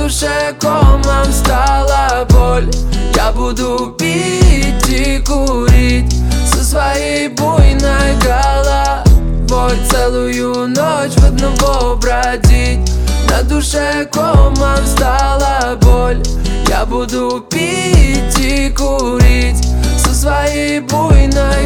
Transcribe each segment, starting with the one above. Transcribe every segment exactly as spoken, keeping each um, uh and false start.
душе комом стала боль. Я буду пить и курить со своей буйной головой, целую ночь в одного бродить. На душе комом стала боль. Я буду пить и курить со своей буйной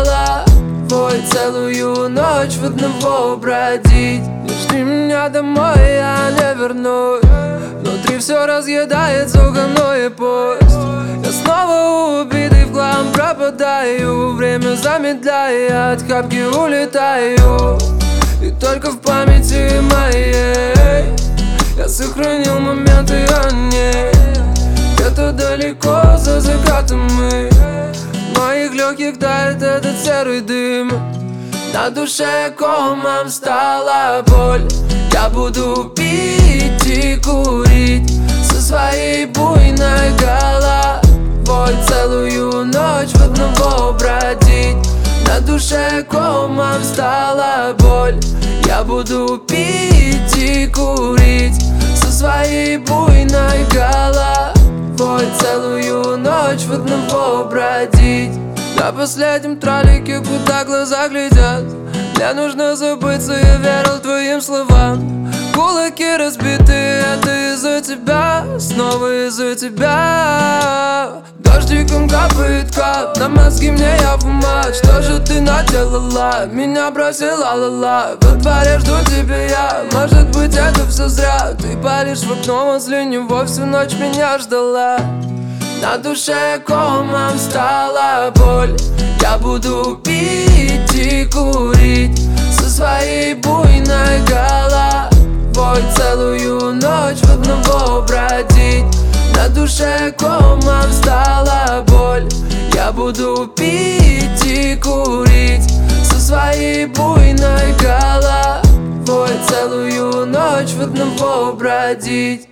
головой, целую ночь в одного бродить. Не жди меня домой, я не вернусь. Внутри все разъедает сугубной поезд. Я снова убитый в хлам пропадаю. Время замедляя, от хапки улетаю. И только в памяти моей я сохранил моменты о ней. Где-то далеко за закатом мы, в моих легких тает этот серый дым. На душе комом стала боль. Я буду пить и курить со своей буйной головой, целую ночь в одного бродить. На душе комом стала боль. Я буду пить и курить со своей буйной головой, целую ночь в одного бродить. На последнем троллике, куда глаза глядят, мне нужно забыться, я верил твоим словам. Кулаки разбиты, это из-за тебя, снова из-за тебя. Дождиком капает кап на мозги, мне я в мать. Что же ты наделала? Меня бросила ла-ла. Во дворе жду тебя я, может быть это все зря. Ты палишь в окно возле него, всю ночь меня ждала. На душе комом стала боль. Я буду пить и курить со своей буйной головой, целую ночь в одного бродить. На душе комом стала боль. Я буду пить и курить со своей буйной головой, целую ночь в одного бродить.